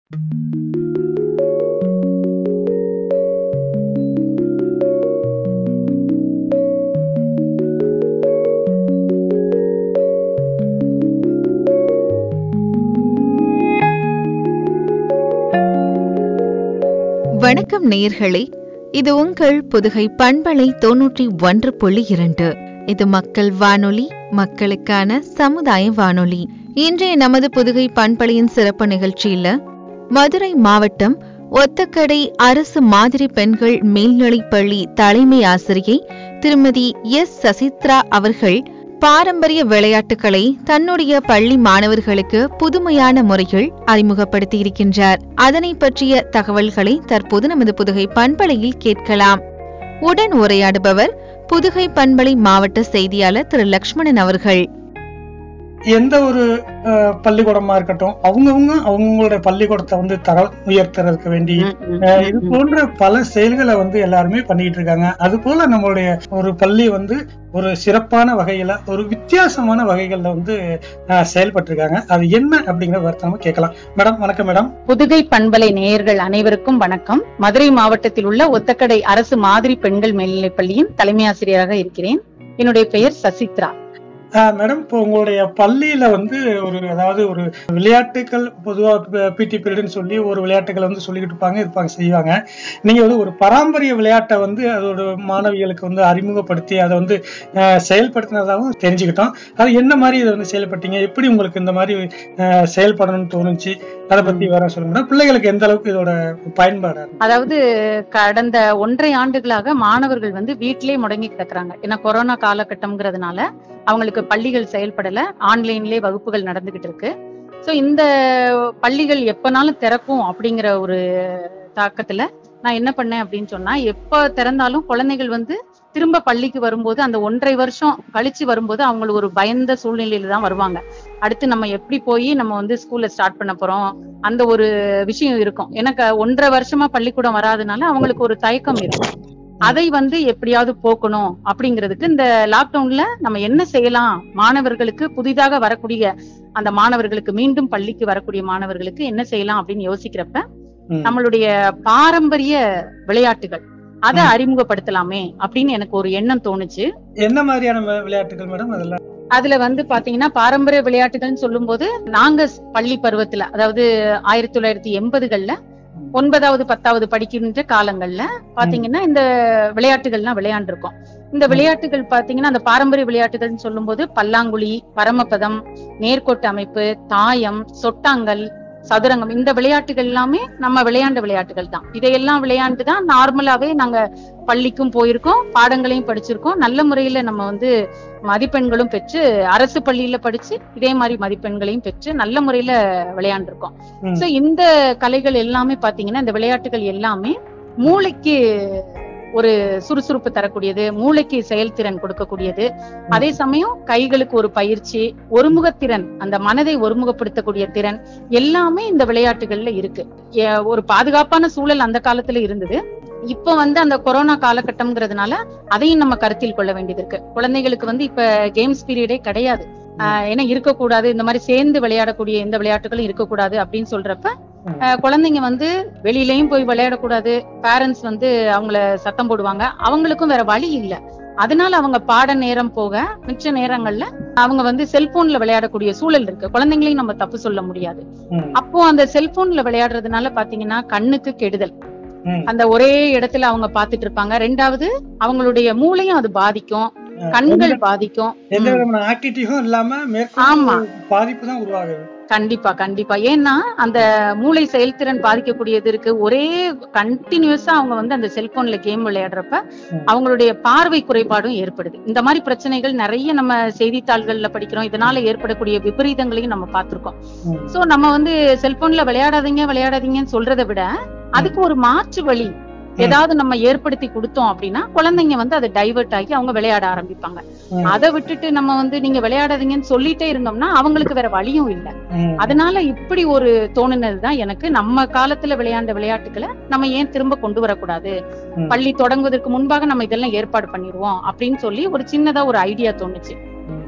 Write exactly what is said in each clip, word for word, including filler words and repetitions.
வணக்கம் நேயர்களே, இது உங்கள் புதுகை பண்பலை தொன்னூற்றி ஒன்று புள்ளி இரண்டு. இது மக்கள் வானொலி, மக்களுக்கான சமுதாய வானொலி. இன்றைய நமது புதுகை பண்பலையின் சிறப்பு நிகழ்ச்சியில மதுரை மாவட்டம் ஒத்தக்கடை அரசு மாதிரி பெண்கள் மேல்நிலைப்பள்ளி தலைமை ஆசிரியை திருமதி எஸ் சசித்ரா அவர்கள் பாரம்பரிய விளையாட்டுகளை தன்னுடைய பள்ளி மாணவர்களுக்கு புதுமையான முறையில் அறிமுகப்படுத்தியிருக்கின்றார். அதனை பற்றிய தகவல்களை தற்போது நமது புதுகை பண்பலையில் கேட்கலாம். உடன் உரையாடுபவர் புதுகை பண்பலை மாவட்ட செய்தியாளர் திரு லட்சுமணன் அவர்கள். எந்த ஒரு பள்ளிக்கூடமா இருக்கட்டும், அவங்கவுங்க அவங்களுடைய பள்ளிக்கூடத்தை வந்து தர உயர்த்துறதுக்கு வேண்டி இது போன்ற பல செயல்களை வந்து எல்லாருமே பண்ணிட்டு இருக்காங்க. அது போல நம்மளுடைய ஒரு பள்ளி வந்து ஒரு சிறப்பான வகையில ஒரு வித்தியாசமான வகைகள்ல வந்து செயல்பட்டு இருக்காங்க. அது என்ன அப்படிங்கிற வார்த்தை நம்ம கேட்கலாம். மேடம் வணக்கம். மேடம், புதுகை பண்பலை நேயர்கள் அனைவருக்கும் வணக்கம். மதுரை மாவட்டத்தில் உள்ள ஒத்தக்கடை அரசு மாதிரி பெண்கள் மேல்நிலைப் பள்ளியின் தலைமை ஆசிரியராக இருக்கிறேன். என்னுடைய பெயர் சசித்ரா. மேடம், இப்போ உங்களுடைய பள்ளியில வந்து ஒரு அதாவது ஒரு விளையாட்டுகள் பொதுவா பிடி பீரியட்னு சொல்லி ஒரு விளையாட்டுகளை வந்து சொல்லிக்கிட்டு இருப்பாங்க இருப்பாங்க செய்வாங்க. நீங்க வந்து ஒரு பாரம்பரிய விளையாட்டை வந்து அதோட மாணவிகளுக்கு வந்து அறிமுகப்படுத்தி அதை வந்து செயல்படுத்தினதாகவும் தெரிஞ்சுக்கிட்டோம். அது என்ன மாதிரி இதை வந்து செயல்பட்டீங்க, எப்படி உங்களுக்கு இந்த மாதிரி செயல்படணும்னு தோணுச்சு, அதை பத்தி வர சொல்லுங்க. பிள்ளைகளுக்கு எந்த அளவுக்கு இதோட பயன்பாடு? அதாவது கடந்த ஒன்றரை ஆண்டுகளாக மாணவர்கள் வந்து வீட்டிலே முடங்கி கிடக்குறாங்க. ஏன்னா கொரோனா காலகட்டம்ங்கிறதுனால அவங்களுக்கு பள்ளிகள் செயல்படல, ஆன்லைன்லயே வகுப்புகள் நடந்துகிட்டு இருக்கு. சோ இந்த பள்ளிகள் எப்பனாலும் திறக்கும் அப்படிங்கிற ஒரு தாக்கத்துல நான் என்ன பண்ணேன் அப்படின்னு சொன்னா, எப்ப திறந்தாலும் குழந்தைகள் வந்து திரும்ப பள்ளிக்கு வரும்போது அந்த ஒன்றரை வருஷம் கழிச்சு வரும்போது அவங்களுக்கு ஒரு பயந்த சூழ்நிலையில தான் வருவாங்க. அடுத்து நம்ம எப்படி போய் நம்ம வந்து ஸ்கூல்ல ஸ்டார்ட் பண்ண போறோம், அந்த ஒரு விஷயம் இருக்கும். எனக்கு ஒன்றரை வருஷமா பள்ளிக்கூடம் வராதனால அவங்களுக்கு ஒரு தயக்கம் இருக்கும். அதை வந்து எப்படியாவது போக்கணும் அப்படிங்கிறதுக்கு இந்த லாக்டவுன்ல நம்ம என்ன செய்யலாம், மாணவர்களுக்கு புதிதாக வரக்கூடிய அந்த மாணவர்களுக்கு மீண்டும் பள்ளிக்கு வரக்கூடிய மாணவர்களுக்கு என்ன செய்யலாம் அப்படின்னு யோசிக்கிறப்ப நம்மளுடைய பாரம்பரிய விளையாட்டுகள் அதை அறிமுகப்படுத்தலாமே அப்படின்னு எனக்கு ஒரு எண்ணம் தோணுச்சு. என்ன மாதிரியான விளையாட்டுகள் மேடம்? அதெல்லாம் அதுல வந்து பாத்தீங்கன்னா பாரம்பரிய விளையாட்டுகள்னு சொல்லும் போது நாங்க பள்ளி பருவத்துல, அதாவது ஆயிரத்தி தொள்ளாயிரத்தி எண்பதுகள்ல ஒன்பதாவது பத்தாவது படிக்கின்ற காலங்கள்ல பாத்தீங்கன்னா இந்த விளையாட்டுகள்லாம் விளையாண்டுருக்கோம். இந்த விளையாட்டுகள் பாத்தீங்கன்னா அந்த பாரம்பரிய விளையாட்டுகள்னு சொல்லும் போது பல்லாங்குழி, பரமபதம், நேர்கோட்டு அமைப்பு, தாயம், சொட்டாங்கல், சதுரங்கம், இந்த விளையாட்டுகள் எல்லாமே நம்ம விளையாண்ட விளையாட்டுகள் தான். இதையெல்லாம் விளையாண்டுதான் நார்மலாவே நாங்க பள்ளிக்கும் போயிருக்கோம், பாடங்களையும் படிச்சிருக்கோம். நல்ல முறையில நம்ம வந்து மதிப்பெண்களும் பெற்று அரசு பள்ளியில படிச்சு இதே மாதிரி மதிப்பெண்களையும் பெற்று நல்ல முறையில விளையாண்டுருக்கோம். சோ இந்த கலைகள் எல்லாமே பாத்தீங்கன்னா, இந்த விளையாட்டுகள் எல்லாமே மூளைக்கு ஒரு சுறுசுறுப்பு தரக்கூடியது, மூளைக்கு செயல்திறன் கொடுக்கக்கூடியது. அதே சமயம் கைகளுக்கு ஒரு பயிற்சி, ஒருமுகத்திறன், அந்த மனதை ஒருமுகப்படுத்தக்கூடிய திறன் எல்லாமே இந்த விளையாட்டுகள்ல இருக்கு. ஒரு பாதுகாப்பான சூழல் அந்த காலத்துல இருந்தது. இப்ப வந்து அந்த கொரோனா காலகட்டம்ங்கிறதுனால அதையும் நம்ம கருத்தில் கொள்ள வேண்டியது இருக்கு. குழந்தைகளுக்கு வந்து இப்ப கேம்ஸ் பீரியடே கிடையாது. ஆஹ் ஏன்னா இருக்கக்கூடாது, இந்த மாதிரி சேர்ந்து விளையாடக்கூடிய எந்த விளையாட்டுகளும் இருக்கக்கூடாது அப்படின்னு சொல்றப்ப குழந்தைங்க வந்து வெளியிலயும் போய் விளையாடக்கூடாது, பேரண்ட்ஸ் வந்து அவங்கள சத்தம் போடுவாங்க, அவங்களுக்கும் வேற வழி இல்ல. அதனால அவங்க பாட நேரம் போக மிச்ச நேரங்கள்ல அவங்க வந்து செல்போன்ல விளையாடக்கூடிய சூழல் இருக்கு. குழந்தைங்களையும் நம்ம தப்பு சொல்ல முடியாது. அப்போ அந்த செல்போன்ல விளையாடுறதுனால பாத்தீங்கன்னா கண்ணுக்கு கெடுதல். அந்த ஒரே இடத்துல அவங்க பாத்துட்டு இருப்பாங்க. ரெண்டாவது அவங்களுடைய மூளையும் அது பாதிக்கும், கண்கள் பாதிக்கும். ஆமா, பாதிப்பு தான் உருவாகுது. கண்டிப்பா கண்டிப்பா. ஏன்னா அந்த மூளை செயல்திறன் பாதிக்கக்கூடியது இருக்கு. ஒரே கண்டினியூஸா அவங்க வந்து அந்த செல்போன்ல கேம் விளையாடுறப்ப அவங்களுடைய பார்வை குறைபாடும் ஏற்படுது. இந்த மாதிரி பிரச்சனைகள் நிறைய நம்ம செய்தித்தாள்கள்ல படிக்கிறோம். இதனால ஏற்படக்கூடிய விபரீதங்களையும் நம்ம பார்த்திருக்கோம். சோ நம்ம வந்து செல்போன்ல விளையாடாதீங்க விளையாடாதீங்கன்னு சொல்றதை விட அதுக்கு ஒரு மாற்று வழி ஏதாவது நம்ம ஏற்படுத்தி கொடுத்தோம் அப்படின்னா குழந்தைங்க வந்து அதை டைவர்ட் ஆகி அவங்க விளையாட ஆரம்பிப்பாங்க. அதை விட்டுட்டு நம்ம வந்து நீங்க விளையாடாதீங்கன்னு சொல்லிட்டே இருந்தோம்னா அவங்களுக்கு வேற வழியும் இல்லை. அதனால இப்படி ஒரு தோணுனதுதான் எனக்கு, நம்ம காலத்துல விளையாண்ட விளையாட்டுகளை நம்ம ஏன் திரும்ப கொண்டு வரக்கூடாது, பள்ளி தொடங்குவதற்கு முன்பாக நம்ம இதெல்லாம் ஏற்பாடு பண்ணிடுவோம் அப்படின்னு சொல்லி ஒரு சின்னதா ஒரு ஐடியா தோணுச்சு.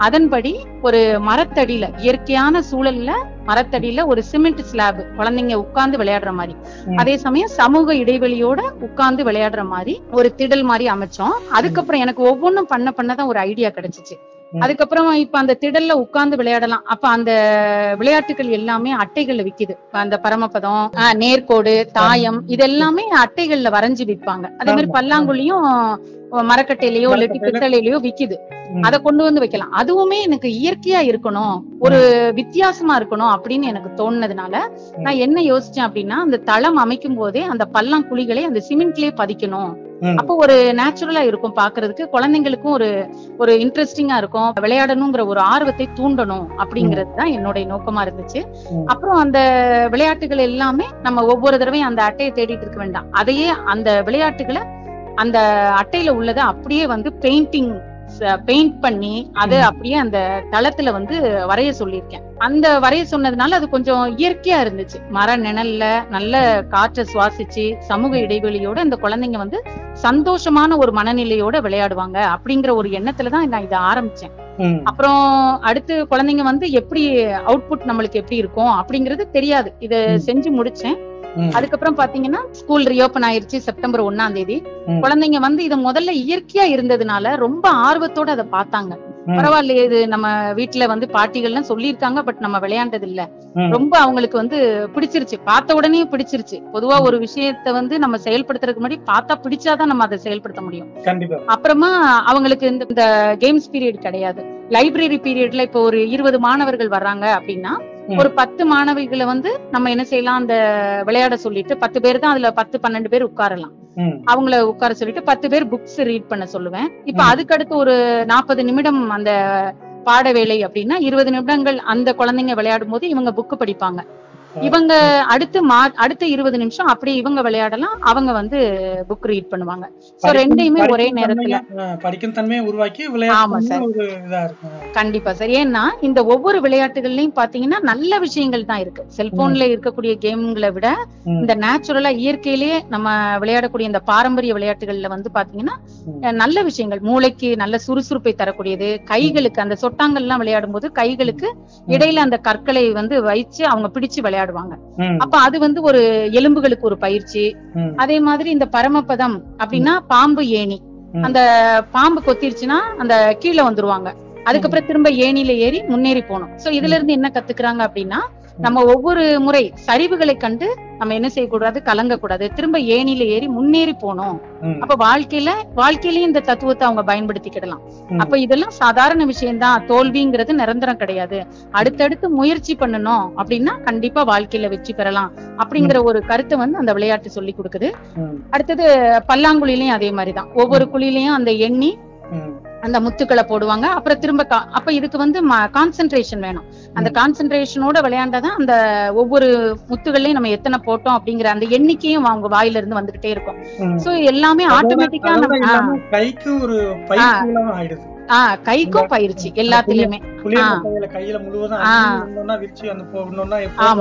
அதன்படி ஒரு மரத்தடியில, இயற்கையான சூழல்ல மரத்தடியில ஒரு சிமெண்ட் ஸ்லாப், குழந்தைங்க உட்கார்ந்து விளையாடுற மாதிரி, அதே சமயம் சமூக இடைவெளியோட உட்கார்ந்து விளையாடுற மாதிரி ஒரு திடல் மாதிரி அமைச்சோம். அதுக்கப்புறம் எனக்கு ஒவ்வொன்றும் பண்ண பண்ணதான் ஒரு ஐடியா கிடைச்சிச்சு. அதுக்கப்புறம் இப்ப அந்த திடல்ல உட்கார்ந்து விளையாடலாம். அப்ப அந்த விளையாட்டுகள் எல்லாமே அட்டைகள்ல விக்குது. அந்த பரமபதம், நேர்கோடு, தாயம், இது எல்லாமே அட்டைகள்ல வரைஞ்சு விற்பாங்க. அதே மாதிரி பல்லாங்குழியும் மரக்கட்டையிலயோ இல்லாட்டி பித்தளையிலயோ விக்குது. அதை கொண்டு வந்து வைக்கலாம். அதுவுமே எனக்கு இயற்கையா இருக்கணும், ஒரு வித்தியாசமா இருக்கணும் அப்படின்னு எனக்கு தோணுனதுனால நான் என்ன யோசிச்சேன் அப்படின்னா, அந்த தளம் அமைக்கும் போதே அந்த பல்லாங்குழிகளை அந்த சிமெண்ட்லயே பதிக்கணும். அப்போ ஒரு நேச்சுரலா இருக்கும் பாக்குறதுக்கு, குழந்தைங்களுக்கும் ஒரு ஒரு இன்ட்ரெஸ்டிங்கா இருக்கும், விளையாடணுங்கிற ஒரு ஆர்வத்தை தூண்டணும் அப்படிங்கிறது தான் என்னுடைய நோக்கமா இருந்துச்சு. அப்புறம் அந்த விளையாட்டுகள் எல்லாமே நம்ம ஒவ்வொரு தடவையும் அந்த அட்டையை தேடிட்டு இருக்க வேண்டாம். அதையே அந்த விளையாட்டுகளை அந்த அட்டையில உள்ளதை அப்படியே வந்து பெயிண்டிங் பெயிண்ட் பண்ணி அதை அப்படியே அந்த தளத்துல வந்து வரைய சொல்லியிருக்கேன். அந்த வரைய சொன்னதுனால அது கொஞ்சம் இயற்கையா இருந்துச்சு. மர நிழல்ல நல்ல காற்றை சுவாசிச்சு சமூக இடைவெளியோட அந்த குழந்தைங்க வந்து சந்தோஷமான ஒரு மனநிலையோட விளையாடுவாங்க அப்படிங்கிற ஒரு எண்ணத்துலதான் நான் இதை ஆரம்பிச்சேன். அப்புறம் அடுத்து குழந்தைங்க வந்து எப்படி அவுட்புட் நம்மளுக்கு எப்படி இருக்கும் அப்படிங்கிறது தெரியாது. இதை செஞ்சு முடிச்சேன். அதுக்கப்புறம் பாத்தீங்கன்னா ஸ்கூல் ரீஓபன் ஆயிருச்சு செப்டம்பர் ஒன்னாம் தேதி. குழந்தைங்க வந்து இத முதல்ல இயற்கையா இருந்ததுனால ரொம்ப ஆர்வத்தோட அதை பார்த்தாங்க. பரவாயில்லையே, இது நம்ம வீட்டுல வந்து பாட்டிகள்லாம் சொல்லியிருக்காங்க, பட் நம்ம விளையாண்டது இல்ல. ரொம்ப அவங்களுக்கு வந்து பிடிச்சிருச்சு, பார்த்த உடனே பிடிச்சிருச்சு. பொதுவா ஒரு விஷயத்த வந்து நம்ம செயல்படுத்துறதுக்கு முன்னாடி பார்த்தா பிடிச்சாதான் நம்ம அதை செயல்படுத்த முடியும். அப்புறமா அவங்களுக்கு இந்த கேம்ஸ் பீரியட் கிடையாது, லைப்ரரி பீரியட்ல இப்போ ஒரு இருபது மாணவர்கள் வர்றாங்க அப்படின்னா ஒரு பத்து மாணவிகளை வந்து நம்ம என்ன செய்யலாம், அந்த விளையாட சொல்லிட்டு பத்து பேர் தான் அதுல பத்து பன்னெண்டு பேர் உட்காரலாம். அவங்கள உட்கார சொல்லிட்டு பத்து பேர் புக்ஸ் ரீட் பண்ண சொல்லுவேன். இப்ப அதுக்கு அடுத்து ஒரு நாற்பது நிமிடம் அந்த பாட வேலை அப்படின்னா இருபது நிமிடங்கள் அந்த குழந்தைங்க விளையாடும் போது இவங்க புக்கு படிப்பாங்க. இவங்க அடுத்து மா அடுத்த இருபது நிமிஷம் அப்படி இவங்க விளையாடலாம், அவங்க வந்து புக் ரீட் பண்ணுவாங்க. சோ ரெண்டையுமே ஒரே நேரத்துல படிக்கும் தன்மையை உருவாக்கி ஆமா சார், கண்டிப்பா சார். ஏன்னா இந்த ஒவ்வொரு விளையாட்டுகள்லயும் பாத்தீங்கன்னா நல்ல விஷயங்கள் தான் இருக்கு. செல்போன்ல இருக்கக்கூடிய கேம்களை விட இந்த நேச்சுரலா இயற்கையிலேயே நம்ம விளையாடக்கூடிய இந்த பாரம்பரிய விளையாட்டுகள்ல வந்து பாத்தீங்கன்னா நல்ல விஷயங்கள், மூளைக்கு நல்ல சுறுசுறுப்பை தரக்கூடியது. கைகளுக்கு அந்த சொட்டாங்கல் எல்லாம் விளையாடும் போது கைகளுக்கு இடையில அந்த கற்களை வந்து வைச்சு அவங்க பிடிச்சு விளையாடுவாங்க. அப்ப அது வந்து ஒரு எலும்புகளுக்கு ஒரு பயிற்சி. அதே மாதிரி இந்த பரமபதம் அப்படின்னா பாம்பு ஏணி, அந்த பாம்பு கொத்திருச்சுன்னா அந்த கீழே வந்துருவாங்க, அதுக்கப்புறம் திரும்ப ஏணியில ஏறி முன்னேறி போகணும். சோ இதுல இருந்து என்ன கத்துக்கிறாங்க அப்படின்னா, நம்ம ஒவ்வொரு முறை சரிவுகளை கண்டு நம்ம என்ன செய்யக்கூடாது, கலங்க கூடாது, திரும்ப ஏணியில ஏறி முன்னேறி போனோம். அப்ப வாழ்க்கையில வாழ்க்கையிலயும் இந்த தத்துவத்தை அவங்க பயன்படுத்திக்கிடலாம். அப்ப இதெல்லாம் சாதாரண விஷயம்தான், தோல்விங்கிறது நிரந்தரம் கிடையாது, அடுத்தடுத்து முயற்சி பண்ணணும் அப்படின்னா கண்டிப்பா வாழ்க்கையில வெற்றி பெறலாம் அப்படிங்கிற ஒரு கருத்தை வந்து அந்த விளையாட்டு சொல்லி கொடுக்குது. அடுத்தது பல்லாங்குழிலையும் அதே மாதிரிதான், ஒவ்வொரு குழிலையும் அந்த எண்ணி அந்த முத்துக்களை போடுவாங்க. அப்புறம் திரும்ப அப்ப இதுக்கு வந்து கான்சென்ட்ரேஷன் வேணும். அந்த கான்சென்ட்ரேஷனோட விளையாண்டாதான் அந்த ஒவ்வொரு முத்துகள்லயும் நம்ம எத்தனை போட்டோம் அப்படிங்கிற அந்த எண்ணிக்கையும் அவங்க வாயில இருந்து வந்துகிட்டே இருக்கும். சோ எல்லாமே ஆட்டோமேட்டிக்கா கைக்கு ஒரு பயிற்சியெல்லாம் ஆயிடுது. ஆஹ் கைக்கும் பயிற்சி எல்லாத்துலயுமே. கையில முழுவதும் விரிச்சு அந்த போகணும்னா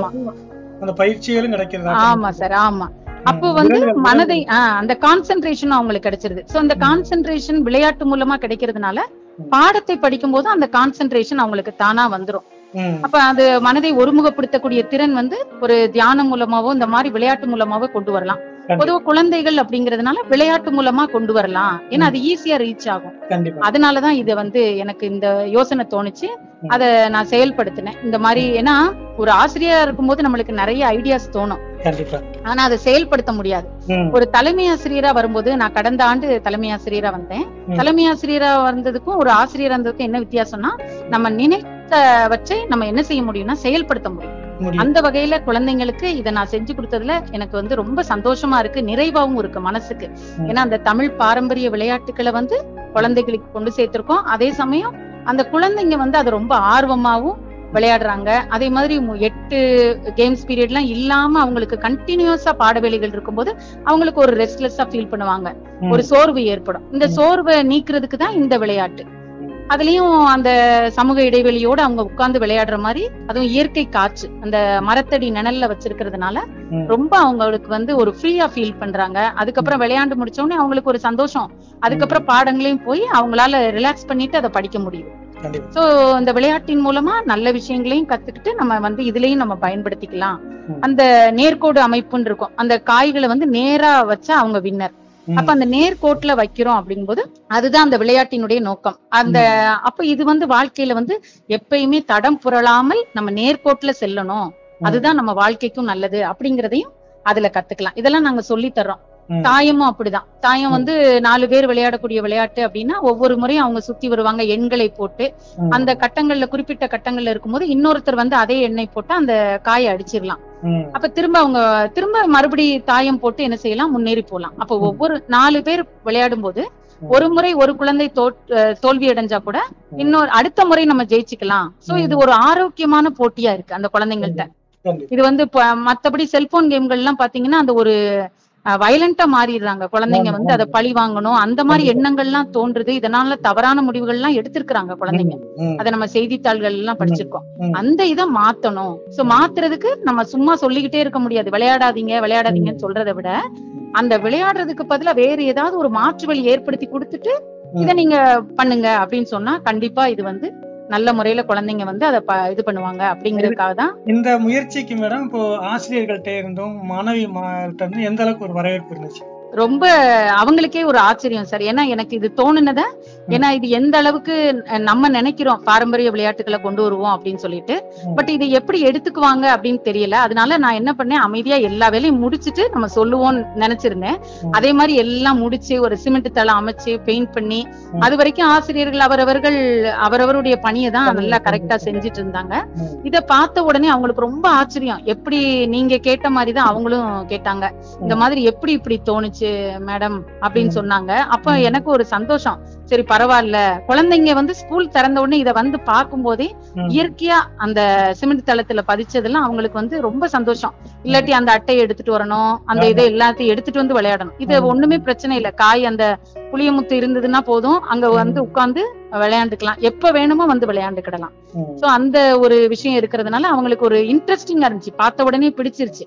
அந்த பயிற்சிகளும் கிடைக்கிறது. ஆமா சார், ஆமா. அப்போ வந்து மனதை ஆஹ் அந்த கான்சென்ட்ரேஷன் அவங்களுக்கு கிடைச்சிருது. சோ அந்த கான்சென்ட்ரேஷன் விளையாட்டு மூலமா கிடைக்கிறதுனால பாடத்தை படிக்கும் போது அந்த கான்சென்ட்ரேஷன் அவங்களுக்கு தானா வந்துரும். அப்ப அது மனதை ஒருமுகப்படுத்தக்கூடிய திறன் வந்து ஒரு தியானம் மூலமாவோ இந்த மாதிரி விளையாட்டு மூலமாவோ கொண்டு வரலாம். பொதுவா குழந்தைகள் அப்படிங்கறதுனால விளையாட்டு மூலமா கொண்டு வரலாம், ஏன்னா அது ஈஸியா ரீச் ஆகும். அதனாலதான் இது வந்து எனக்கு இந்த யோசனை தோணுச்சு, அத நான் செயல்படுத்தினேன் இந்த மாதிரி. ஏன்னா ஒரு ஆசிரியரா இருக்கும்போது நம்மளுக்கு நிறைய ஐடியாஸ் தோணும், ஆனா அதை செயல்படுத்த முடியாது. ஒரு தலைமை ஆசிரியரா வரும்போது, நான் கடந்த ஆண்டு தலைமை ஆசிரியரா வந்தேன். தலைமை ஆசிரியரா வந்ததுக்கும் ஒரு ஆசிரியரா இருந்ததுக்கும் என்ன வித்தியாசம்னா, நம்ம நினைத்த வச்சு நம்ம என்ன செய்ய முடியும்னா செயல்படுத்த முடியும். அந்த வகையில குழந்தைங்களுக்கு இதை நான் செஞ்சு கொடுத்ததுல எனக்கு வந்து ரொம்ப சந்தோஷமா இருக்கு, நிறைவாவும் இருக்கு மனசுக்கு. ஏன்னா அந்த தமிழ் பாரம்பரிய விளையாட்டுகளை வந்து குழந்தைகளுக்கு கொண்டு சேர்த்திருக்கோம். அதே சமயம் அந்த குழந்தைங்க வந்து அதை ரொம்ப ஆர்வமாவும் விளையாடுறாங்க. அதே மாதிரி எட்டு கேம்ஸ் பீரியட் எல்லாம் இல்லாம அவங்களுக்கு கண்டினியூஸா பாடவேளைகள் இருக்கும்போது அவங்களுக்கு ஒரு ரெஸ்ட்லெஸ்ஸா ஃபீல் பண்ணுவாங்க, ஒரு சோர்வு ஏற்படும். இந்த சோர்வை நீக்கிறதுக்கு தான் இந்த விளையாட்டு. அதுலயும் அந்த சமூக இடைவெளியோட அவங்க உட்கார்ந்து விளையாடுற மாதிரி, அதுவும் இயற்கை காற்று அந்த மரத்தடி நிழல்ல வச்சிருக்கிறதுனால ரொம்ப அவங்களுக்கு வந்து ஒரு ஃப்ரீயா ஃபீல் பண்றாங்க. அதுக்கப்புறம் விளையாண்டு முடிச்ச உடனே அவங்களுக்கு ஒரு சந்தோஷம், அதுக்கப்புறம் பாடங்களையும் போய் அவங்களால ரிலாக்ஸ் பண்ணிட்டு அதை படிக்க முடியும். சோ இந்த விளையாட்டின் மூலமா நல்ல விஷயங்களையும் கத்துக்கிட்டு நம்ம வந்து இதுலயும் நம்ம பயன்படுத்திக்கலாம். அந்த நேர்கோடு அமைப்புன்னு இருக்கும், அந்த காய்களை வந்து நேரா வச்சா அவங்க வின்னர். அப்ப அந்த நேர்கோட்டுல வைக்கிறோம் அப்படிங்கும்போது அதுதான் அந்த விளையாட்டினுடைய நோக்கம். அந்த அப்ப இது வந்து வாழ்க்கையில வந்து எப்பயுமே தடம் புரளாமல் நம்ம நேர்கோட்டுல செல்லணும், அதுதான் நம்ம வாழ்க்கைக்கும் நல்லது அப்படிங்கறதையும் அதுல கத்துக்கலாம். இதெல்லாம் நாங்க சொல்லி தர்றோம். தாயமும் அப்படிதான். தாயம் வந்து நாலு பேர் விளையாடக்கூடிய விளையாட்டு அப்படின்னா ஒவ்வொரு முறையும் அவங்க சுத்தி வருவாங்க எண்களை போட்டு, அந்த கட்டங்கள்ல குறிப்பிட்ட கட்டங்கள்ல இருக்கும்போது இன்னொருத்தர் வந்து அதே எண்ணெய் போட்டு அந்த காயை அடிச்சிடலாம். அப்ப திரும்ப அவங்க திரும்ப மறுபடி தாயம் போட்டு என்ன செய்யலாம், முன்னேறி போலாம். அப்ப ஒவ்வொரு நாலு பேர் விளையாடும் போது ஒரு முறை ஒரு குழந்தை தோல்வி அடைஞ்சா கூட இன்னொரு அடுத்த முறை நம்ம ஜெயிச்சுக்கலாம். சோ இது ஒரு ஆரோக்கியமான போட்டியா இருக்கு அந்த குழந்தைங்கள்ட்ட. இது வந்து மத்தபடி செல்போன் கேம்கள் எல்லாம் பாத்தீங்கன்னா அந்த ஒரு வயலண்டா மாறிடுறாங்க குழந்தைங்க, வந்து அதை பழி வாங்கணும் அந்த மாதிரி எண்ணங்கள் எல்லாம் தோன்றுது. இதனால தவறான முடிவுகள் எல்லாம் எடுத்திருக்கிறாங்க குழந்தைங்க. அதை நம்ம செய்தித்தாள்கள் எல்லாம் படிச்சிருக்கோம். அந்த இதை மாத்தணும். சோ மாத்துறதுக்கு நம்ம சும்மா சொல்லிக்கிட்டே இருக்க முடியாது, விளையாடாதீங்க விளையாடாதீங்கன்னு சொல்றதை விட அந்த விளையாடுறதுக்கு பதிலா வேறு ஏதாவது ஒரு மாற்று வழி ஏற்படுத்தி கொடுத்துட்டு இதை நீங்க பண்ணுங்க அப்படின்னு சொன்னா கண்டிப்பா இது வந்து நல்ல முறையில குழந்தைங்க வந்து அதை இது பண்ணுவாங்க அப்படிங்கறதுக்காக தான் இந்த முயற்சிக்கு. மேடம், இப்போ ஆசிரியர்கள்ட்ட இருந்தும் மாணவி மாட்ட இருந்து எந்த அளவுக்கு ஒரு வரவேற்பு இருந்துச்சு? ரொம்ப அவங்களுக்கே ஒரு ஆச்சரியம் சார். ஏன்னா எனக்கு இது தோணுனத, ஏன்னா இது எந்த அளவுக்கு நம்ம நினைக்கிறோம் பாரம்பரிய விளையாட்டுகளை கொண்டு வருவோம் அப்படின்னு சொல்லிட்டு, பட் இது எப்படி எடுத்துக்குவாங்க அப்படின்னு தெரியல. அதனால நான் என்ன பண்ணேன், அமைதியா எல்லா வேலையும் முடிச்சுட்டு நம்ம சொல்லுவோம்னு நினைச்சிருந்தேன். அதே மாதிரி எல்லாம் முடிச்சு ஒரு சிமெண்ட் தளம் அமைச்சு பெயிண்ட் பண்ணி அது வரைக்கும் ஆசிரியர்கள் அவரவர்கள் அவரவருடைய பணியை தான் நல்லா கரெக்டா செஞ்சுட்டு இருந்தாங்க. இதை பார்த்த உடனே அவங்களுக்கு ரொம்ப ஆச்சரியம். எப்படி நீங்க கேட்ட மாதிரிதான் அவங்களும் கேட்டாங்க, இந்த மாதிரி எப்படி இப்படி தோணுச்சு மேடம் அப்படின்னு சொன்னாங்க. அப்ப எனக்கு ஒரு சந்தோஷம், சரி பரவாயில்ல. குழந்தைங்க வந்து ஸ்கூல் திறந்த உடனே இதை வந்து பார்க்கும் போதே இயற்கையா அந்த சிமெண்ட் தளத்துல பதிச்சதெல்லாம் அவங்களுக்கு வந்து ரொம்ப சந்தோஷம். இல்லாட்டி அந்த அட்டையை எடுத்துட்டு வரணும், அந்த இதை எல்லாத்தையும் எடுத்துட்டு வந்து விளையாடணும். இது ஒண்ணுமே பிரச்சனை இல்லை. காய் அந்த புளியமுத்து இருந்ததுன்னா போதும், அங்க வந்து உட்கார்ந்து விளையாண்டுக்கலாம், எப்ப வேணுமோ வந்து விளையாண்டுக்கிடலாம். சோ அந்த ஒரு விஷயம் இருக்கிறதுனால அவங்களுக்கு ஒரு இன்ட்ரெஸ்டிங்கா இருந்துச்சு, பார்த்த உடனே பிடிச்சிருச்சு.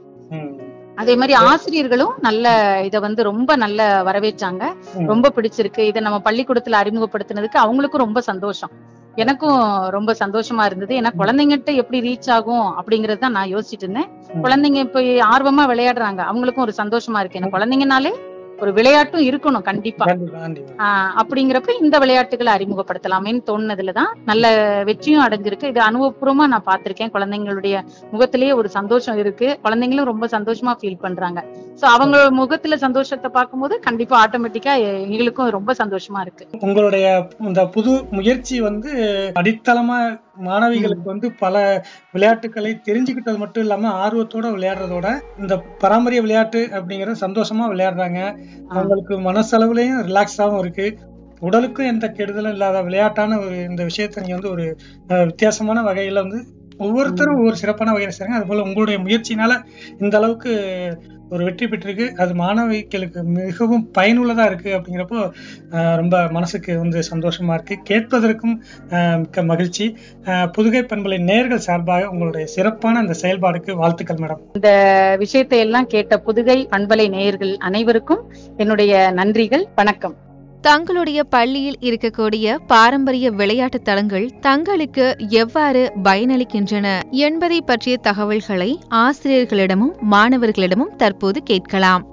அதே மாதிரி ஆசிரியர்களும் நல்ல இதை வந்து ரொம்ப நல்ல வரவேற்றாங்க, ரொம்ப பிடிச்சிருக்கு. இதை நம்ம பள்ளிக்கூடத்துல அறிமுகப்படுத்தினதுக்கு அவங்களுக்கும் ரொம்ப சந்தோஷம், எனக்கும் ரொம்ப சந்தோஷமா இருந்தது. ஏன்னா குழந்தைங்கிட்ட எப்படி ரீச் ஆகும் அப்படிங்கறது தான் நான் யோசிச்சுட்டு இருந்தேன். குழந்தைங்க இப்ப ஆர்வமா விளையாடுறாங்க, அவங்களுக்கும் ஒரு சந்தோஷமா இருக்கு. ஏன்னா குழந்தைங்கனாலே ஒரு விளையாட்டும் இருக்கணும் கண்டிப்பா. ஆஹ் அப்படிங்கிறப்ப இந்த விளையாட்டுகளை அறிமுகப்படுத்தலாமேன்னு தோணுனதுலதான் நல்ல வெற்றியும் அடைஞ்சிருக்கு. இது அனுபவபூர்வமா நான் பார்த்திருக்கேன். குழந்தைங்களுடைய முகத்திலேயே ஒரு சந்தோஷம் இருக்கு, குழந்தைங்களும் ரொம்ப சந்தோஷமா ஃபீல் பண்றாங்க. சோ அவங்க முகத்துல சந்தோஷத்தை பார்க்கும்போது கண்டிப்பா ஆட்டோமேட்டிக்கா எங்களுக்கும் ரொம்ப சந்தோஷமா இருக்கு. உங்களுடைய இந்த புது முயற்சி வந்து அடித்தளமா மாணவிகளுக்கு வந்து பல விளையாட்டுகளை தெரிஞ்சுக்கிட்டது மட்டும் இல்லாம ஆர்வத்தோட விளையாடுறதோட இந்த பாரம்பரிய விளையாட்டு அப்படிங்கறது சந்தோஷமா விளையாடுறாங்க. அவங்களுக்கு மனசளவுலயும் ரிலாக்ஸாவும் இருக்கு, உடலுக்கும் எந்த கெடுதலும் இல்லாத விளையாட்டான ஒரு இந்த விஷயத்த நீங்க வந்து ஒரு வித்தியாசமான வகையில வந்து ஒவ்வொருத்தரும் ஒவ்வொரு சிறப்பான வகையில செய்றாங்க. அது போல உங்களுடைய முயற்சினால இந்த அளவுக்கு ஒரு வெற்றி பெற்றிருக்கு. அது மாணவிகளுக்கு மிகவும் பயனுள்ளதா இருக்கு. அப்படிங்கிறப்போ ரொம்ப மனசுக்கு வந்து சந்தோஷமா இருக்கு, கேட்பதற்கும் மிக்க மகிழ்ச்சி. புதுகை பண்பலை நேயர்கள் சார்பாக உங்களுடைய சிறப்பான அந்த செயல்பாடுக்கு வாழ்த்துக்கள் மேடம். இந்த விஷயத்தை எல்லாம் கேட்ட புதுகை பண்பலை நேயர்கள் அனைவருக்கும் என்னுடைய நன்றிகள், வணக்கம். தங்களுடைய பள்ளியில் இருக்கக்கூடிய பாரம்பரிய விளையாட்டு தளங்கள் தங்களுக்கு எவ்வாறு பயனளிக்கின்றன என்பதை பற்றிய தகவல்களை ஆசிரியர்களிடமும் மாணவர்களிடமும் தற்போது கேட்கலாம்.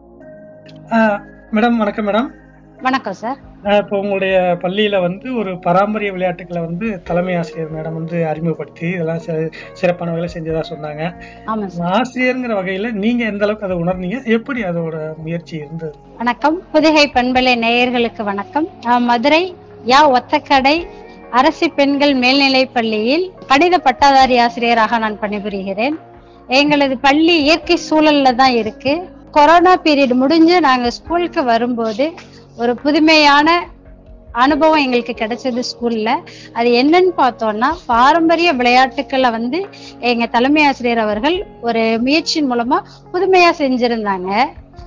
மேடம் வணக்கம். மேடம் வணக்கம் சார். இப்போ உங்களுடைய பள்ளியில வந்து ஒரு பாரம்பரிய விளையாட்டுகளை வந்து தலைமை ஆசிரியர் மேடம் வந்து அறிமுகப்படுத்தி இதெல்லாம் சிறப்பான வகையில செஞ்சதா சொன்னாங்க. ஆசிரியர்ங்கிற வகையில நீங்க எந்த அளவுக்கு அதை உணர்ந்தீங்க, எப்படி அதோட முயற்சி இருந்தது? வணக்கம், புதுகை பண்பலை நேயர்களுக்கு வணக்கம். மதுரை யா ஒத்தக்கடை அரசு பெண்கள் மேல்நிலை பள்ளியில் கணித பட்டாதாரி ஆசிரியராக நான் பணிபுரிகிறேன். எங்களது பள்ளி இயற்கை சூழல்ல தான் இருக்கு. கொரோனா பீரியட் முடிஞ்சு நாங்க ஸ்கூலுக்கு வரும்போது ஒரு புதுமையான அனுபவம் எங்களுக்கு கிடைச்சது ஸ்கூல்ல. அது என்னன்னு பார்த்தோம்னா, பாரம்பரிய விளையாட்டுக்களை வந்து எங்க தலைமை ஆசிரியர் அவர்கள் ஒரு முயற்சியின் மூலமா புதுமையா செஞ்சிருந்தாங்க.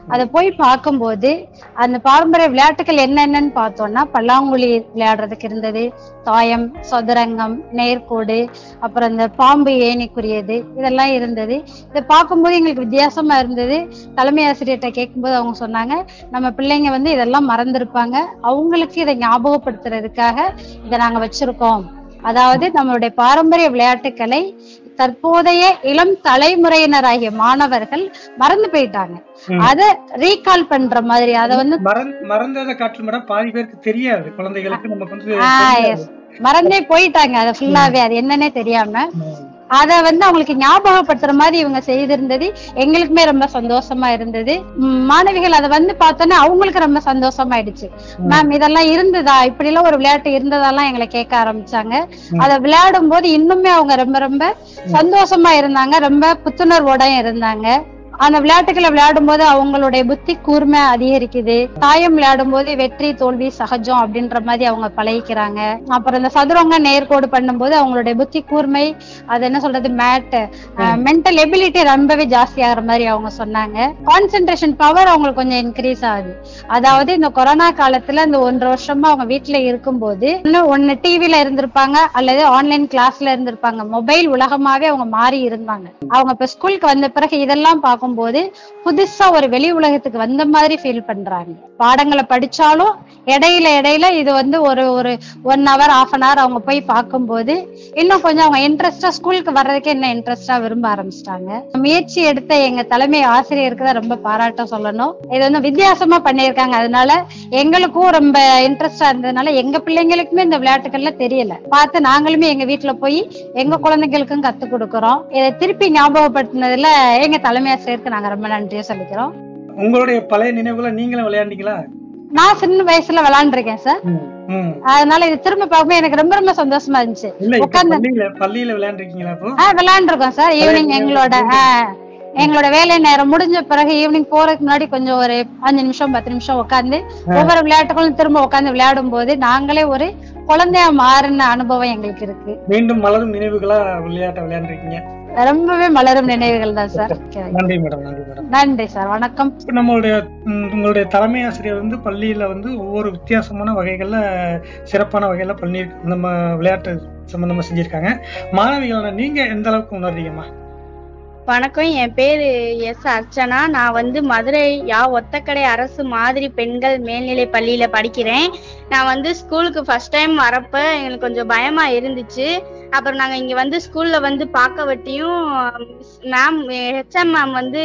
அதை போய் பார்க்கும்போது அந்த பாரம்பரிய விளையாட்டுகள் என்னென்னன்னு பார்த்தோம்னா பல்லாங்குழி விளையாடுறதுக்கு இருந்தது, தாயம், சதுரங்கம், நேர்கோடு, அப்புறம் இந்த பாம்பு ஏணிக்குரியது, இதெல்லாம் இருந்தது. இதை பார்க்கும்போது எங்களுக்கு வித்தியாசமா இருந்தது. தலைமை ஆசிரியர்கிட்ட கேட்கும்போது அவங்க சொன்னாங்க, நம்ம பிள்ளைங்க வந்து இதெல்லாம் மறந்துருப்பாங்க, அவங்களுக்கு இதை ஞாபகப்படுத்துறதுக்காக இதை நாங்க வச்சிருக்கோம். அதாவது நம்மளுடைய பாரம்பரிய விளையாட்டுக்களை தற்போதைய இளம் தலைமுறையினராகிய மாணவர்கள் மறந்து போயிட்டாங்க. அத ரீகால் பண்ற மாதிரி அத வந்து மறந்ததை காட்டிலும் மேடம் பாதி பேருக்கு தெரியாது, குழந்தைகளுக்கு நமக்கு வந்து மறந்தே போயிட்டாங்க. அத ஃபுல்லாவே அது என்னன்னே தெரியாம அத வந்து அவங்களுக்கு ஞாபகப்படுத்துற மாதிரி இவங்க செய்திருந்தது எங்களுக்குமே ரொம்ப சந்தோஷமா இருந்தது. மாணவிகள் அதை வந்து பார்த்தோன்னா அவங்களுக்கு ரொம்ப சந்தோஷமாயிடுச்சு. மேம் இதெல்லாம் இருந்ததா, இப்படி எல்லாம் ஒரு விளையாட்டு இருந்ததாலாம் எங்களை கேட்க ஆரம்பிச்சாங்க. அதை விளையாடும் போது இன்னுமே அவங்க ரொம்ப ரொம்ப சந்தோஷமா இருந்தாங்க, ரொம்ப புத்துணர்வோட இருந்தாங்க. அந்த விளையாட்டுகளை விளையாடும் போது அவங்களுடைய புத்தி கூர்மை அதிகரிக்குது. தாயம் விளையாடும் போது வெற்றி தோல்வி சகஜம் அப்படின்ற மாதிரி அவங்க பழகிக்கிறாங்க. அப்புறம் இந்த சதுரங்க நேர்கோடு பண்ணும் போது அவங்களுடைய புத்தி கூர்மை, அது என்ன சொல்றது, மேட் மென்டல் எபிலிட்டி ரொம்பவே ஜாஸ்தி ஆகிற மாதிரி அவங்க சொன்னாங்க. கான்சென்ட்ரேஷன் பவர் அவங்களுக்கு கொஞ்சம் இன்க்ரீஸ் ஆகுது. அதாவது இந்த கொரோனா காலத்துல இந்த ஒன்றரை வருஷமா அவங்க வீட்டுல இருக்கும்போது இன்னும் ஒன்னு டிவில இருந்திருப்பாங்க அல்லது ஆன்லைன் கிளாஸ்ல இருந்திருப்பாங்க. மொபைல் உலகமாவே அவங்க மாறி இருந்தாங்க. அவங்க இப்ப ஸ்கூலுக்கு வந்த பிறகு இதெல்லாம் பார்க்கும் போது புதுசா ஒரு வெளி உலகத்துக்கு வந்த மாதிரி ஃபீல் பண்றாங்க. பாடங்களை படிச்சாலும் இடையில இடையில இது வந்து ஒரு ஒரு one hour half an hour அவங்க போய் பார்க்கும்போது இன்னும் கொஞ்சம் அவங்க இன்ட்ரெஸ்டா ஸ்கூலுக்கு வர்றதுக்கு என்ன இன்ட்ரெஸ்டா விரும்ப ஆரம்பிச்சிட்டாங்க. முயற்சி எடுத்த எங்க தலைமை ஆசிரியருக்கு தான் ரொம்ப பாராட்ட சொல்லணும். இது வந்து வித்தியாசமா பண்ணியிருக்காங்க. அதனால எங்களுக்கும் ரொம்ப இன்ட்ரெஸ்டா இருந்ததுனால எங்க பிள்ளைங்களுக்குமே இந்த விளையாட்டுகள்ல தெரியல, பார்த்து நாங்களுமே எங்க வீட்டுல போய் எங்க குழந்தைகளுக்கும் கத்து கொடுக்கறோம். இதை திருப்பி ஞாபகப்படுத்தினதுல எங்க தலைமை ஆசிரியருக்கு நாங்க ரொம்ப நன்றியை சொல்லிக்கிறோம். உங்களுடைய பழைய நினைவுல நீங்களும் விளையாண்டீங்களா? நான் சின்ன வயசுல விளையாண்டுருக்கேன் சார். அதனால இது திரும்ப பார்க்கும்போது எனக்கு ரொம்ப ரொம்ப சந்தோஷமா இருந்துச்சு. பள்ளியில விளையாண்டுருக்கீங்களா? விளையாண்டுருக்கோம் சார். ஈவினிங் எங்களோட எங்களோட வேலை நேரம் முடிஞ்ச பிறகு ஈவினிங் போறதுக்கு முன்னாடி கொஞ்சம் ஒரு அஞ்சு நிமிஷம் பத்து நிமிஷம் உட்காந்து ஒவ்வொரு விளையாட்டுகளும் திரும்ப உட்காந்து விளையாடும் போது நாங்களே ஒரு குழந்தையா மாறின அனுபவம் எங்களுக்கு இருக்கு. மீண்டும் மலரும் நினைவுகளா விளையாட்ட விளையாண்டுருக்கீங்க. ரொம்பவே மலரும் நினைவுகள் தான் சார். நன்றி மேடம். நன்றி மேடம். நன்றி சார். வணக்கம். நம்மளுடைய உங்களுடைய தலைமை ஆசிரியர் வந்து பள்ளியில வந்து ஒவ்வொரு வித்தியாசமான வகைகள்ல சிறப்பான வகையில பண்ணி நம்ம விளையாட்டு சம்பந்தமா செஞ்சிருக்காங்க. மாணவிகளான நீங்க எந்த அளவுக்கு உணர்றீங்கம்மா? வணக்கம், என் பேரு எஸ் அர்ச்சனா. நான் வந்து மதுரை யா ஒத்தக்கடை அரசு மாதிரி பெண்கள் மேல்நிலை பள்ளியில படிக்கிறேன். நான் வந்து ஸ்கூலுக்கு ஃபர்ஸ்ட் டைம் வரப்ப எங்களுக்கு கொஞ்சம் பயமா இருந்துச்சு. அப்புறம் நாங்க இங்க வந்து ஸ்கூல்ல வந்து பார்க்க வட்டியும் மேம் ஹெச்எம் மேம் வந்து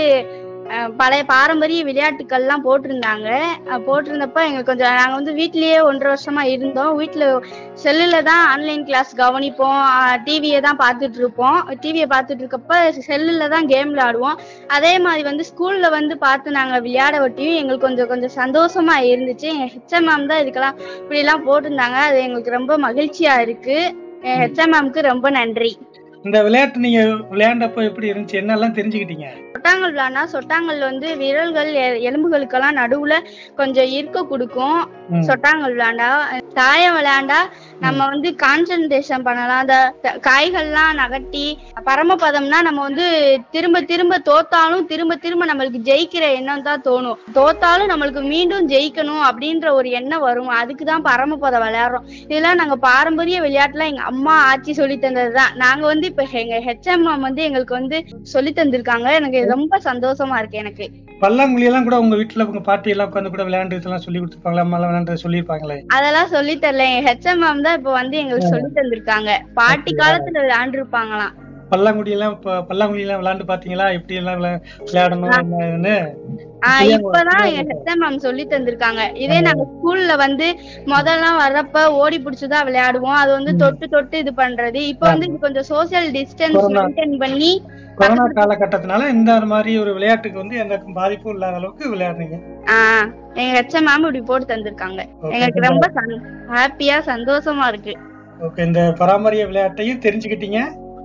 பழைய பாரம்பரிய விளையாட்டுக்கள்லாம் போட்டிருந்தாங்க. போட்டிருந்தப்ப எங்களுக்கு கொஞ்சம் நாங்கள் வந்து வீட்லயே ஒன்றரை வருஷமா இருந்தோம். வீட்டில் செல்லுல தான் ஆன்லைன் கிளாஸ் கவனிப்போம், டிவியை தான் பார்த்துட்டு இருப்போம். டிவியை பார்த்துட்டு இருக்கப்ப செல்லுல தான் கேம் விளையாடுவோம். அதே மாதிரி வந்து ஸ்கூல்ல வந்து பார்த்து நாங்கள் விளையாட வட்டியும் எங்களுக்கு கொஞ்சம் கொஞ்சம் சந்தோஷமா இருந்துச்சு. எங்கள் ஹெச்எம் மேம் தான் இதுக்கெல்லாம் இப்படிலாம் போட்டிருந்தாங்க. அது எங்களுக்கு ரொம்ப மகிழ்ச்சியா இருக்கு. ஹெச்எம் மேம்க்கு ரொம்ப நன்றி. இந்த விளையாட்டு நீங்க விளையாண்டப்ப எப்படி இருந்துச்சு, என்னெல்லாம் தெரிஞ்சுக்கிட்டீங்க? சொட்டாங்கல் விளையாடினா சொட்டாங்கல் வந்து விரல்கள் எலும்புகளுக்கெல்லாம் நடுவுல கொஞ்சம் இருக்க கொடுக்கும். சொட்டாங்கல் விளையாண்டா தாயம் விளையாண்டா நம்ம வந்து கான்சென்ட்ரேஷன் பண்ணலாம். அந்த காய்கள்லாம் நகட்டி பரமபதம்னா நம்ம வந்து திரும்ப திரும்ப தோத்தாலும் திரும்ப திரும்ப நம்மளுக்கு ஜெயிக்கிற எண்ணம் தான் தோணும். தோத்தாலும் நம்மளுக்கு மீண்டும் ஜெயிக்கணும் அப்படின்ற ஒரு எண்ணம் வரும். அதுக்குதான் பரமபதம் விளையாடுறோம். இதெல்லாம் நாங்க பாரம்பரிய விளையாட்டுல எங்க அம்மா ஆட்சி சொல்லி தந்ததுதான். நாங்க வந்து இப்ப எங்க ஹெச்எம் வந்து எங்களுக்கு வந்து சொல்லி தந்திருக்காங்க. எனக்கு ரொம்ப சந்தோஷமா இருக்கு. எனக்கு பல்லாங்குழி எல்லாம் கூட உங்க வீட்டுல உங்க பாட்டி எல்லாம் உட்காந்து கூட விளையாண்டு இதெல்லாம் சொல்லி கொடுத்துருப்பாங்களா? அம்மா எல்லாம் விளையாண்டு சொல்லியிருப்பாங்களே? அதெல்லாம் சொல்லி தரல. எங்க ஹெச்எம் மேம் தான் இப்ப வந்து எங்களுக்கு சொல்லி தந்திருக்காங்க. பாட்டி காலத்துல விளையாண்டு இருப்பாங்களாம். பல்லாங்குடி எல்லாம் பல்லாங்குடி எல்லாம் விளையாண்டு பாத்தீங்களா? எப்படி எல்லாம் விளையாடணும் என்னன்னு? ஆஹ் இப்பதான் எங்க ஹெச்எம் மேம் சொல்லி தந்திருக்காங்க. இதே நாங்க ஸ்கூல்ல வந்து முதல்லாம் வர்றப்ப ஓடி பிடிச்சுதான் விளையாடுவோம். அது வந்து தொட்டு தொட்டு இது பண்றது. இப்ப வந்து கொஞ்சம் சோசியல் டிஸ்டன்ஸ் மெயின்டைன் பண்ணி கொரோனா காலகட்டத்தினால இந்த மாதிரி ஒரு விளையாட்டுக்கு வந்து எந்த பாதிப்பும் இல்லாத அளவுக்கு விளையாடுறீங்க. ஆஹ் எங்க ஹெச்எம் மேம் இப்படி போட்டு தந்திருக்காங்க. எங்களுக்கு ரொம்ப ஹாப்பியா சந்தோஷமா இருக்கு. ஓகே, இந்த பாரம்பரிய விளையாட்டையும் தெரிஞ்சுக்கிட்டீங்க,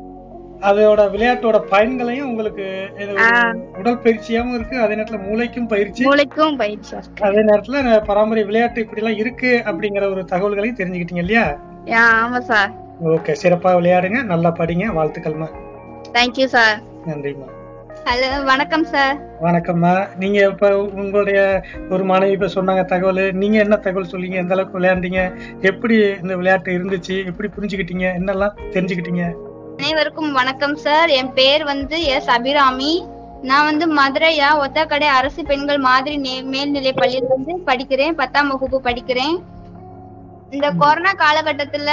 அதோட விளையாட்டோட பயன்களையும் உங்களுக்கு உடல் பயிற்சியாவும் இருக்கு, அதே நேரத்துல மூளைக்கும் பயிற்சி மூளைக்கும் பயிற்சி அதே நேரத்துல பாரம்பரிய விளையாட்டு இப்படி எல்லாம் இருக்கு அப்படிங்கிற ஒரு தகவல்களையும் தெரிஞ்சுக்கிட்டீங்க இல்லையா? ஆமா சார். ஓகே, சிறப்பா விளையாடுங்க, நல்லா படிங்க. வாழ்த்துக்கள்மா. Thank you sir. நன்றிம்மா. ஹலோ, வணக்கம் சார். வணக்கம்மா. நீங்க இப்ப உங்களுடைய ஒரு மாணவி இப்ப சொன்னாங்க தகவல். நீங்க என்ன தகவல் சொல்லிங்க? எந்த அளவுக்கு விளையாண்டீங்க? எப்படி இந்த விளையாட்டு இருந்துச்சு? எப்படி புரிஞ்சுக்கிட்டீங்க? என்னெல்லாம் தெரிஞ்சுக்கிட்டீங்க? அனைவருக்கும் வணக்கம் சார். என் பேர் வந்து எஸ் அபிராமி. நான் வந்து மதுரையா ஒத்தக்கடை அரசு பெண்கள் மாதிரி மேல்நிலை பள்ளியில் வந்து படிக்கிறேன். பத்தாம் வகுப்பு படிக்கிறேன். இந்த கொரோனா காலகட்டத்துல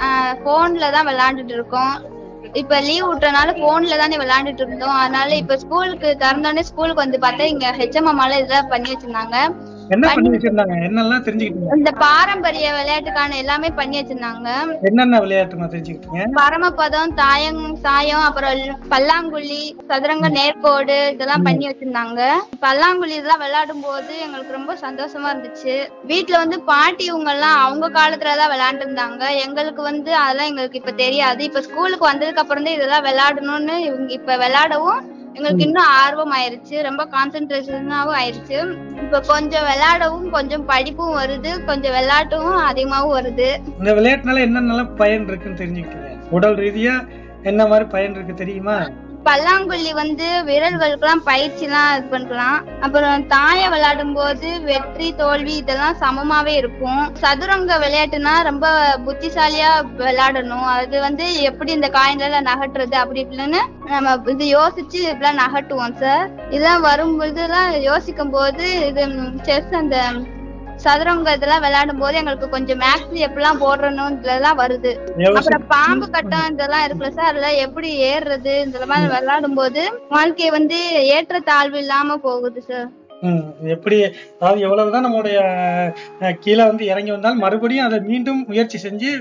போன்ல தான் விளையாண்டுட்டு இருக்கோம். இப்ப லீவ் விட்டுறனால போன்ல தானே விளையாண்டுட்டு இருந்தோம். அதனால இப்ப ஸ்கூலுக்கு திறந்தோடனே ஸ்கூலுக்கு வந்து பார்த்தா இங்க ஹெச்எம் அம்மால இதெல்லாம் பண்ணி வச்சிருந்தாங்க. என்ன பண்ணி வச்சிருந்தாங்க? என்னெல்லாம் தெரிஞ்சுக்கிட்டீங்க? இந்த பாரம்பரிய விளையாட்டுக்கான எல்லாமே பண்ணி வச்சிருந்தாங்க. என்னென்ன விளையாட்டுமா தெரிஞ்சுக்கிட்டீங்க? பரமபதம், தாயம், சாயம், அப்புறம் பல்லாங்குழி, சதுரங்க, நேர்கோடு இதெல்லாம் பண்ணி வச்சிருந்தாங்க. பல்லாங்குழி இதெல்லாம் விளையாடும் போது எங்களுக்கு ரொம்ப சந்தோஷமா இருந்துச்சு. வீட்டுல வந்து பாட்டி இவங்க எல்லாம் அவங்க காலத்துலதான் விளையாண்டு இருந்தாங்க. எங்களுக்கு வந்து அதெல்லாம் எங்களுக்கு இப்ப தெரியாது. இப்ப ஸ்கூலுக்கு வந்ததுக்கு அப்புறம் தான் இதெல்லாம் விளையாடணும்னு இவங்க இப்ப விளையாடவும் எங்களுக்கு இன்னும் ஆர்வம் ஆயிருச்சு. ரொம்ப கான்சென்ட்ரேஷனாவும் ஆயிருச்சு. இப்ப கொஞ்சம் விளையாடவும் கொஞ்சம் படிப்பும் வருது, கொஞ்சம் விளையாட்டும் அதிகமாவும் வருது. இந்த விளையாட்டுனால என்னென்னலாம் பயன் இருக்குன்னு தெரிஞ்சுக்கிட்டீங்க? உடல் ரீதியா என்ன மாதிரி பயன் இருக்கு தெரியுமா? பல்லாங்குழி வந்து விரல்களுக்கு எல்லாம் பயிற்சி எல்லாம் இது பண்ணலாம். அப்புறம் தாய விளையாடும் போது வெற்றி தோல்வி இதெல்லாம் சமமாவே இருக்கும். சதுரங்க விளையாட்டுனா ரொம்ப புத்திசாலியா விளையாடணும். அது வந்து எப்படி இந்த காயின்ல நகட்டுறது அப்படி இப்படின்னு நம்ம இது யோசிச்சு இப்பெல்லாம் நகட்டுவோம் சார். இதெல்லாம் வரும்போது எல்லாம் யோசிக்கும் போது இது செஸ் அந்த சதுரங்க இதெல்லாம் விளையாடும் போது எங்களுக்கு கொஞ்சம் மேக்ஸ் எப்படிலாம் போடுறணும் இதெல்லாம் வருது. அப்புறம் பாம்பு கட்டம் இதெல்லாம் இருக்குல்ல சார், அதெல்லாம் எப்படி ஏறுறது இந்த மாதிரி விளையாடும் போது வாழ்க்கை வந்து ஏற்ற தாழ்வு இல்லாம போகுது சார். ம் எப்படி அதாவது எவ்வளவுதான் நம்மளுடைய கீழே வந்து இறங்கி வந்தாலும் மறுபடியும் அதை மீண்டும் முயற்சி செஞ்சு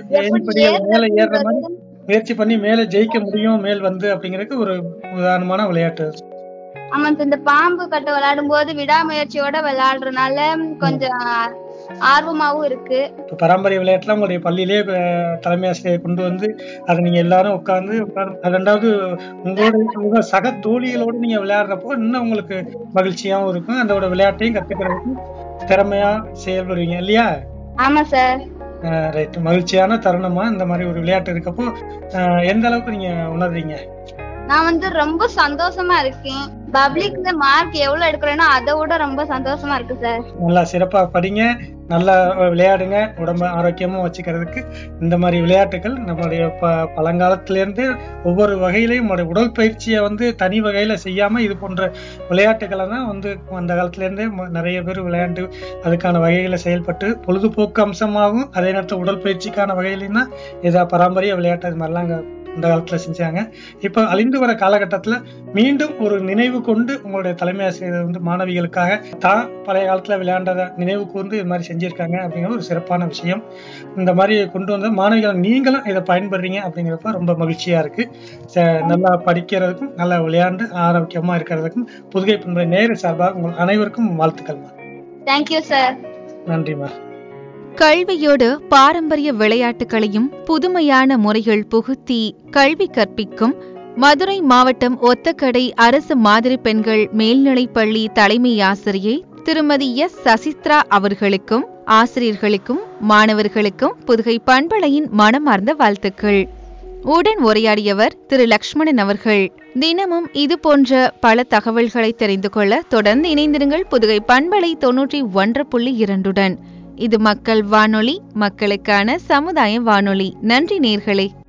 மேல ஏறுற மாதிரி முயற்சி பண்ணி மேல ஜெயிக்க முடியும் மேல் வந்து அப்படிங்கிறதுக்கு ஒரு உதாரணமான விளையாட்டு. ஆமா, இந்த பாம்பு கட்ட விளையாடும் போது விடாமுயற்சியோட விளையாடுறதுனால கொஞ்சம் ஆர்வமாவும் இருக்கு. பாரம்பரிய விளையாட்டுலாம் உங்களுடைய பள்ளியிலே தலைமை ஆசிரியர் கொண்டு வந்து அதை நீங்க எல்லாரும் உட்கார்ந்து உட்கார்ந்து ரெண்டாவது உங்களோட உங்க சக தோழிகளோடு நீங்க விளையாடுறப்போ இன்னும் உங்களுக்கு மகிழ்ச்சியாவும் இருக்கும். அதோட விளையாட்டையும் கத்துக்கிறதுக்கு திறமையா செயல்படுவீங்க இல்லையா? ஆமா சார். ரைட். மகிழ்ச்சியான தருணமா இந்த மாதிரி ஒரு விளையாட்டு இருக்கப்போ எந்த அளவுக்கு நீங்க உணர்றீங்க? நான் வந்து ரொம்ப சந்தோஷமா இருக்கேன். பப்ளிக்ல மார்க் எவ்வளவு எடுக்கிறேனோ அதை விட ரொம்ப சந்தோஷமா இருக்கு சார். நல்லா சிறப்பா படிங்க, நல்லா விளையாடுங்க. உடம்ப ஆரோக்கியமா வச்சுக்கிறதுக்கு இந்த மாதிரி விளையாட்டுகள் நம்மளுடைய ப பழங்காலத்துல இருந்து ஒவ்வொரு வகையிலையும் நம்மளுடைய உடல் பயிற்சியை வந்து தனி வகையில செய்யாம இது போன்ற விளையாட்டுகளை தான் வந்து அந்த காலத்துல இருந்தே நிறைய பேர் விளையாண்டு அதுக்கான வகைகளை செயல்பட்டு பொழுதுபோக்கு அம்சமாகவும் அதே நேரத்தில் உடல் பயிற்சிக்கான வகையிலையும் தான் ஏதா பாரம்பரிய விளையாட்டு அது மாதிரிலாம் இந்த காலத்துல செஞ்சாங்க. இப்ப அழிந்து வர காலகட்டத்துல மீண்டும் ஒரு நினைவு கொண்டு உங்களுடைய தலைமை ஆசிரியர் வந்து மாணவிகளுக்காக தான் பழைய காலத்துல விளையாண்டத நினைவு கூர்ந்து இது மாதிரி செஞ்சிருக்காங்க அப்படிங்கிற ஒரு சிறப்பான விஷயம். இந்த மாதிரி கொண்டு வந்த மாணவிகள் நீங்களும் இதை பயன்படுறீங்க அப்படிங்கிறப்ப ரொம்ப மகிழ்ச்சியா இருக்கு. நல்லா படிக்கிறதுக்கும் நல்லா விளையாண்டு ஆரோக்கியமா இருக்கிறதுக்கும் புதுகை பண்பலை நேரு சார்பாக உங்கள் அனைவருக்கும் வாழ்த்துக்கள். Thank you sir. நன்றிமா. கல்வியோடு பாரம்பரிய விளையாட்டுகளையும் புதுமையான முறைகள் புகுத்தி கல்வி கற்பிக்கும் மதுரை மாவட்டம் ஒத்தக்கடை அரசு மாதிரி பெண்கள் மேல்நிலைப்பள்ளி தலைமை ஆசிரியை திருமதி எஸ் சசித்ரா அவர்களுக்கும் ஆசிரியர்களுக்கும் மாணவர்களுக்கும் புதுகை பண்பலையின் மனமார்ந்த வாழ்த்துக்கள். உடன் உரையாடியவர் திரு லக்ஷ்மணன் அவர்கள். தினமும் இது போன்ற பல தகவல்களை தெரிந்து கொள்ள தொடர்ந்து இணைந்திருங்கள் புதுகை பண்பலை தொன்னூற்றி ஒன்று புள்ளி இரண்டுடன். இது மக்கள் வானொலி, மக்களுக்கான சமுதாய வானொலி. நன்றி நேயர்களே.